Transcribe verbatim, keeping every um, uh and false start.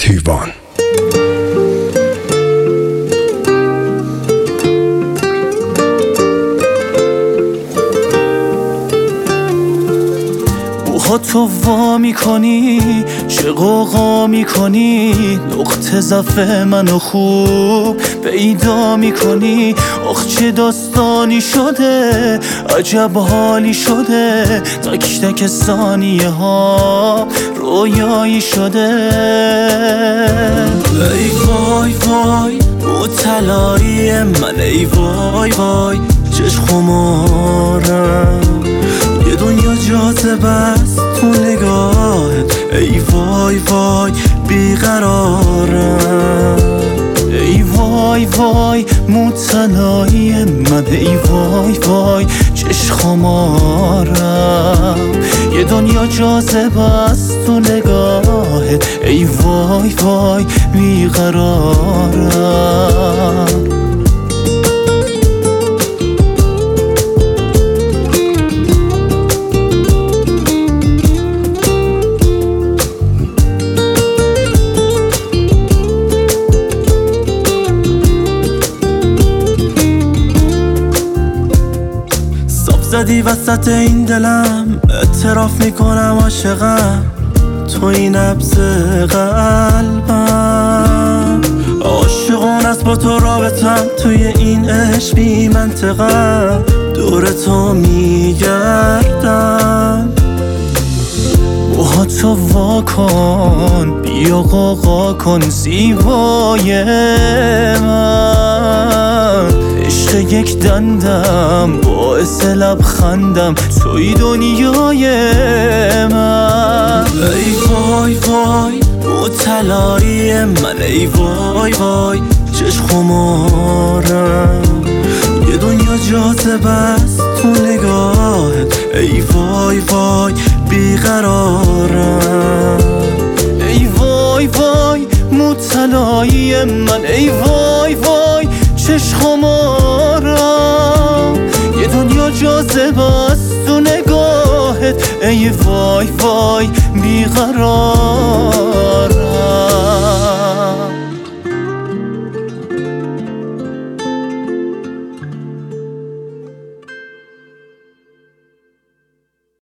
کیوان. موها تو وا میکنی، چه قوقا میکنی، نقطه ضعف منو خوب پیدا میکنی. آخ چه داستانی شده، عجب حالی شده، تک تک ثانیه ها رویایی شده. ای وای وای مطلعی من، ای وای وای چشم خمارم، یه دنیا جاذبه است تو نگاهت. ای وای وای بیقرارم، ای وای وای مطلعی من، ای وای وای چشم خمارم، یه دنیا جاذبه است تو نگاهت. ای وای وای بیقرارم. زدی وسط این دلم، اعتراف میکنم عاشقم، تو این نبض قلبم. عاشقون است با تو رابطم، توی این عشق بی منطقم، دور تو میگردم. موها تو وا کن، بیا قوقا کن زیبای من، عشق یک دندم باعث لبخندم، توی دنیای من. ای وای وای مطلعی من، ای وای وای چشم خمارم، یه دنیا جاذبه است تو نگاهت. ای وای وای بیقرارم، ای وای وای مطلعی من، ای وای وای چشم خمارم، یه دنیا جاذبه است تو نگاهت. ای وای وای بیقرارم.